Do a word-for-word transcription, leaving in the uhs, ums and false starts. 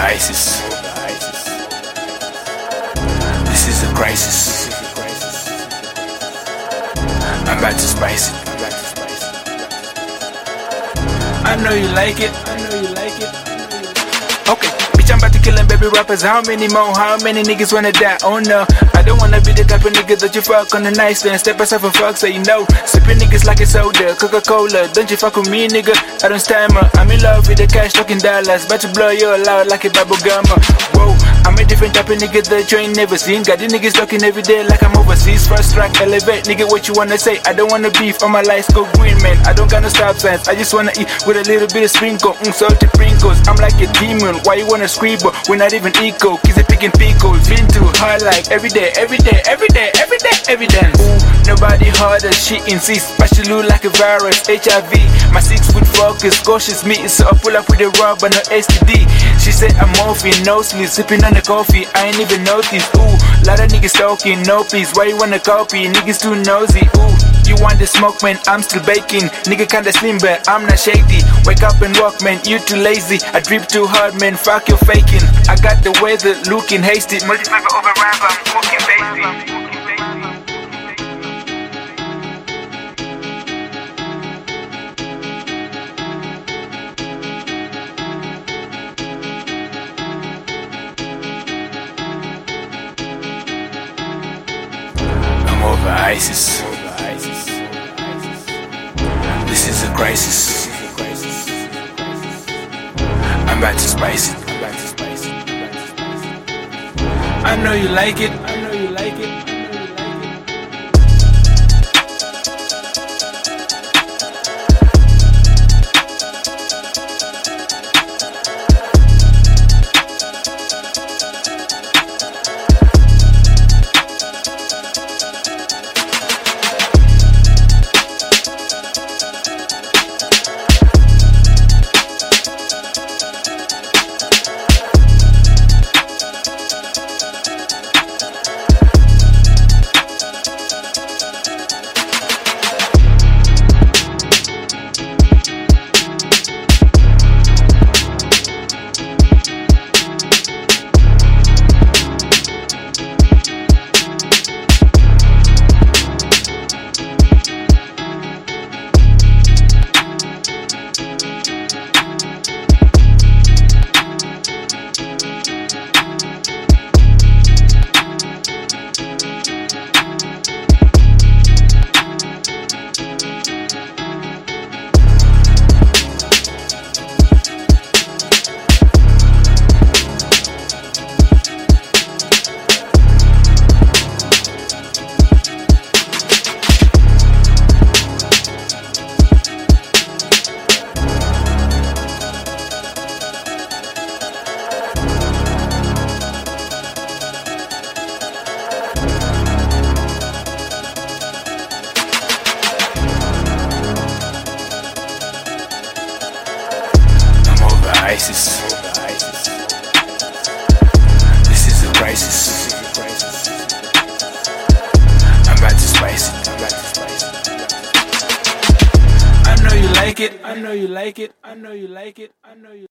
ISIS. This is a crisis. I'm about to spice it. I know you like it. I know you like it. Okay, bitch, I'm about to kill them baby rappers. How many more? How many niggas wanna die? Oh no, I don't wanna be the type of nigga that you fuck on the nightstand. Step aside for fuck, so you know. Sipping niggas like a soda, Coca-Cola. Don't you fuck with me, nigga? I don't stammer. I'm in love with the cash, talking dollars. About to blow you all out like a bubble gummer. Whoa, I'm a different type of nigga that you ain't never seen. Got the niggas talking every day like I'm overseas. First track, elevate, nigga, what you wanna say? I don't wanna beef, all my lights go green, man. I don't got no stop signs, I just wanna eat with a little bit of sprinkle. Mm, salty sprinkles, I'm like a demon. Why you wanna scream, but we're not even equal? Kids are picking pickles, been too hard like every day, every day, every day, every day, every day. Ooh, nobody harder, she insists, but she look like a virus, H I V. My six foot focus, cautious meat, so I pull up with a rubber, no S T D. She said I'm morphine, no sleep, sipping on the coffee, I ain't even noticed. Ooh, lot of niggas talking, no please, why you wanna copy? Niggas too nosy. Ooh, you want the smoke, man, I'm still baking. Nigga kinda slim, but I'm not shady. Wake up and walk, man, you too lazy. I drip too hard, man, fuck your faking. I got the weather looking hasty. Multiply over rap, I'm smoking basic. I'm over ISIS. This is a crisis. I'm about to spice it. I know you like it. I know you like it. ISIS. This is a crisis. I'm about to spice it. I know you like it. I know you like it. I know you like it. I know you.